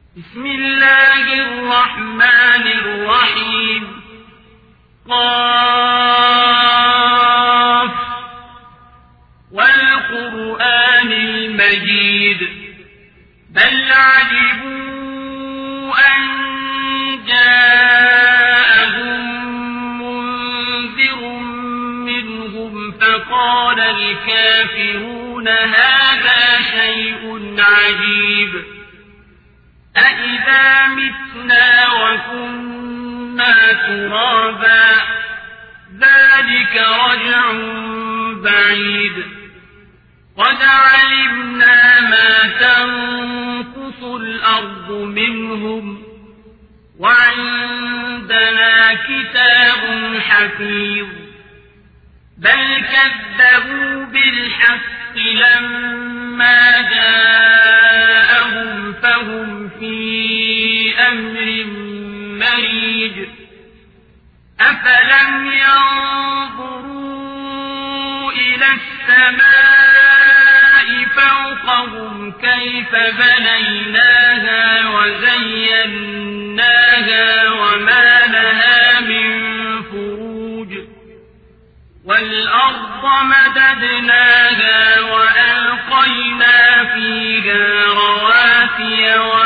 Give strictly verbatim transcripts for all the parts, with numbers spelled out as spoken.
بسم الله الرحمن الرحيم. قاف والقرآن المجيد. بل عجبوا أن جاءهم منذر منهم فقال الكافرون هذا شيء عجيب. أَإِذَا مِتْنَا وَكُنَّا تُرَابًا ذَلِكَ رَجْعٌ بَعِيدٌ. قَدْ عَلِمْنَا مَا تَنقُصُ الْأَرْضُ مِنْهُمْ وَعِندَنَا كِتَابٌ حَفِيظٌ. بَلْ كَذَّبُوا بِالْحَقِّ لَمَّا جَاءَهُمْ فَهُمْ في أمر مريج. أفلم ينظروا إلى السماء فوقهم كيف بنيناها وزيناها وما لها من فروج. والأرض مددناها وألقينا فيها رواسي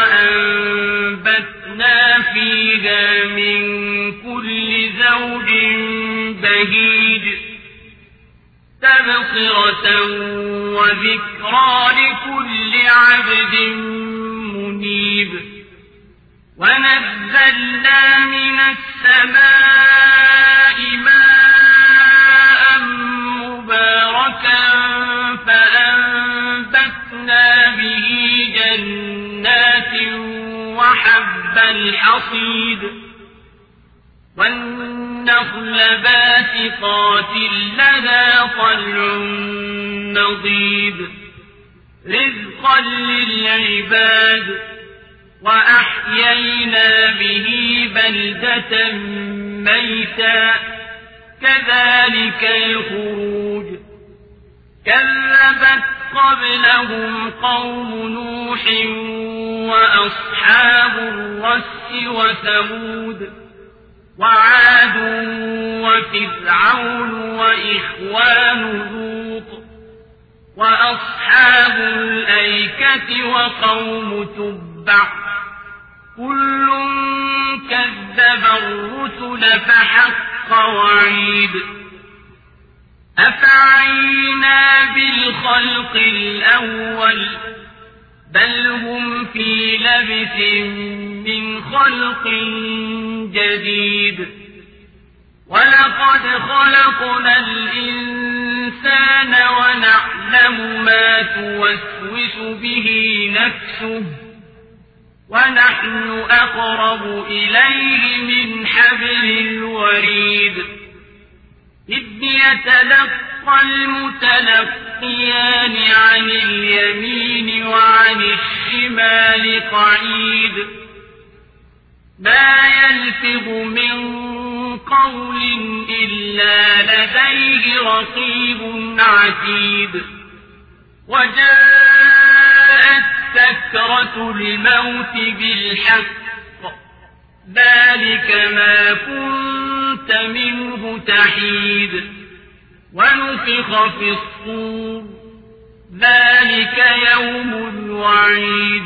وأنبتنا فيها من كل زوج بهيج. تبصرة وذكرى لكل عبد منيب. ونزلنا من السماء ماء مباركا فأنبتنا به جنات وحب الحصيد والنخل باسقات لها طلع نضيد رزقا للعباد. وأحيينا به بلدة ميتا كذلك الخروج. كذبت قبلهم قوم نوح وأصحاب الرس وثمود وعاد وفرعون وإخوان لوط وأصحاب الأيكة وقوم تبع كل كذب الرسل فحق وعيد. أفعينا بالخلق الأول بل هم في لبث من خلق جديد. ولقد خلقنا الإنسان ونعلم ما توسوس به نفسه ونحن أقرب إليه من حبل الوريد. إذ يتلقى المتلقيان عن اليمين وعن الشمال قعيد. ما يلفظ من قول إلا لديه رقيب عتيد. وجاءت سكرة الموت بالحق ذلك ما كنت منه تحيد. ونفخ في الصور ذلك يوم الوعيد.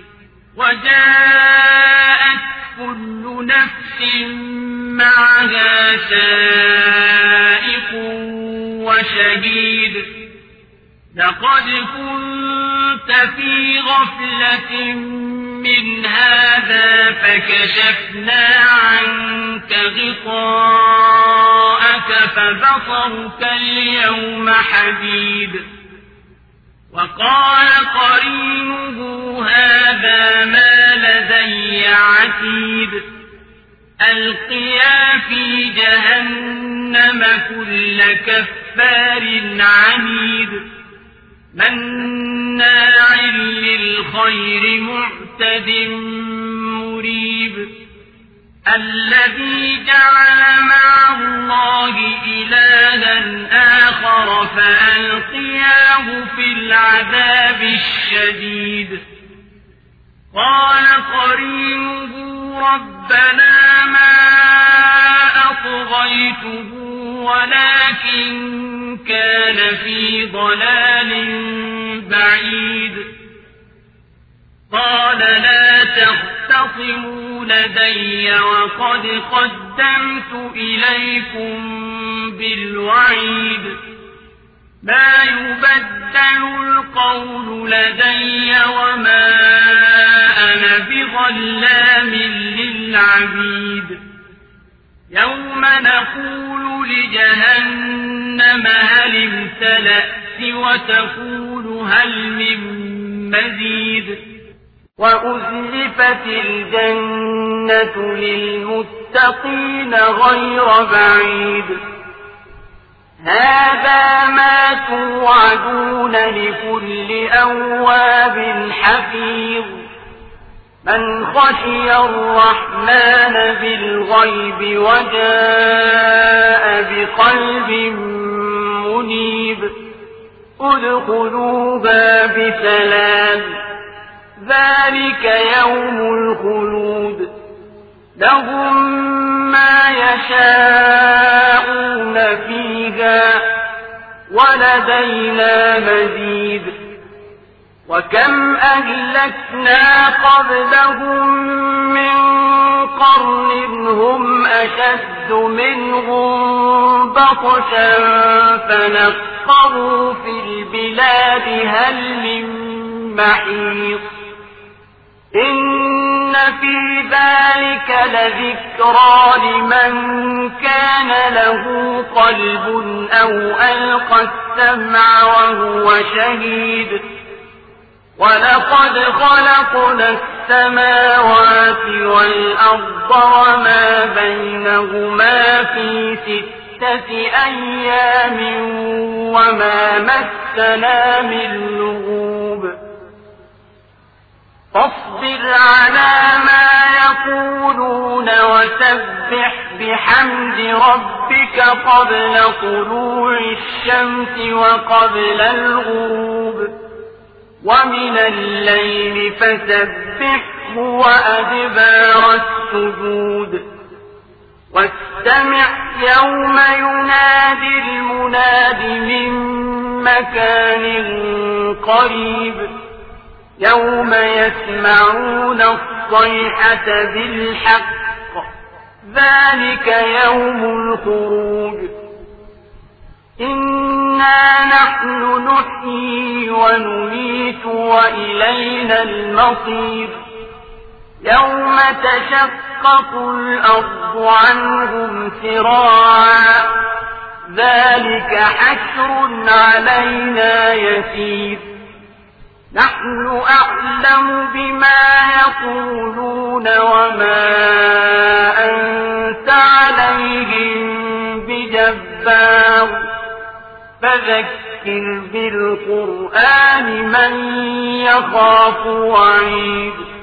وجاءت كل نفس معها سائق وشهيد. لقد كنت في غفلة من هذا فكشفنا عنك غطاءك فبصرك اليوم حديد. وقال قرينه هذا ما لدي عتيد. ألقيا في جهنم كل كفار عنيد مناع للخير معتد مريب. الذي جعل مع الله إلها آخر فألقياه في العذاب الشديد. قال قرينه ربنا ما أطغيته ولكن كان في ضلال بعيد قال لا تختصموا لدي وقد قدمت إليكم بالوعيد ما يبدل القول لدي وما أنا بظلام للعبيد يوم نقول لجهنم هل امتلأت وتقول هل من مزيد وأزلفت الجنة للمتقين غير بعيد هذا ما توعدون لكل أواب حفيظ من خشي الرحمن بالغيب وجاء بقلب منيب ادخلوها بسلام ذلك يوم الخلود لهم ما يشاءون فيها ولدينا مزيد وكم أهلكنا قبلهم من قرن هم أشد منهم بطشا فنقروا في البلاد هل من محيط إن في ذلك لذكرى لمن كان له قلب أو ألقى السمع وهو شهيد ولقد خلقنا السماوات والأرض وما بينهما في ستة أيام وما مسنا من لغوب فاصبر على ما يقولون وسبح بحمد ربك قبل طلوع الشمس وقبل الغروب ومن الليل فسبحه وأدبار السجود واستمع يوم ينادي المناد من مكان قريب يوم يسمعون الصيحة بالحق ذلك يوم الخروج إنا نحن نحيي ونميت وإلينا المصير يوم تشقق الأرض عنهم سراعا ذلك حشر علينا يسير نحن أعلم بما يقولون وما أنت عليهم بجبار فذكر بالقرآن من يخاف وعيد